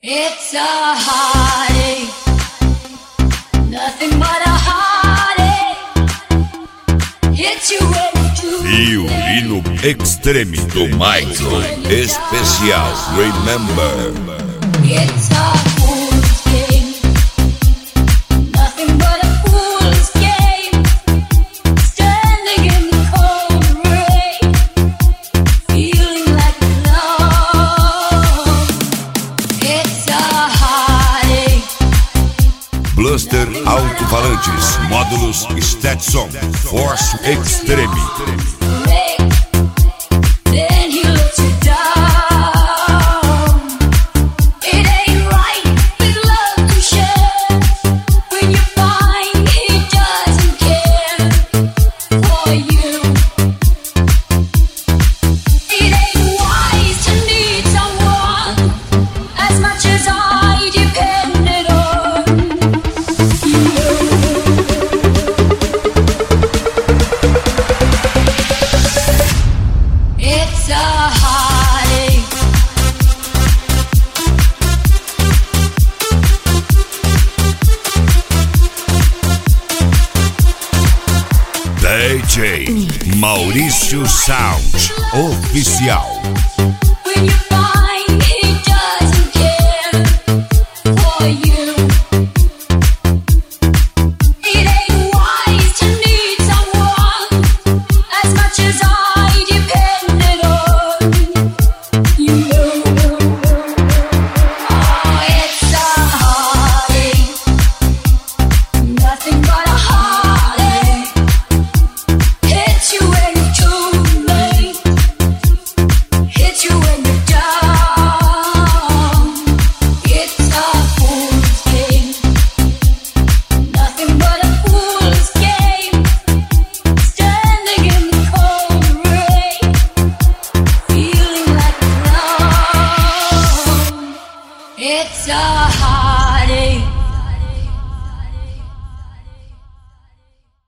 It's a heartache, nothing but a heartache. Hits you when you Violino Extreme do Michael Especial Remember. It's a fool's game, nothing but a fool's game. Standing in the cold rain, feeling like love. It's a heartache. Bluster Alto-Falantes, módulos Stetson, Force Extreme. Then he lets you down. It ain't right with love to share when you find he doesn't care for you. It ain't wise to need someone as much as I depended on you. It's a heartache. DJ Maurício Sound Oficial. When you find he doesn't care for you. It ain't wise to need someone as much as I depended on you. Oh, it's a heartache, nothing but a heartache. Hits you when you're too late, hits you when you're down. It's a fool's game, nothing but a fool's game. Standing in the cold rain, feeling like love. It's a heartache.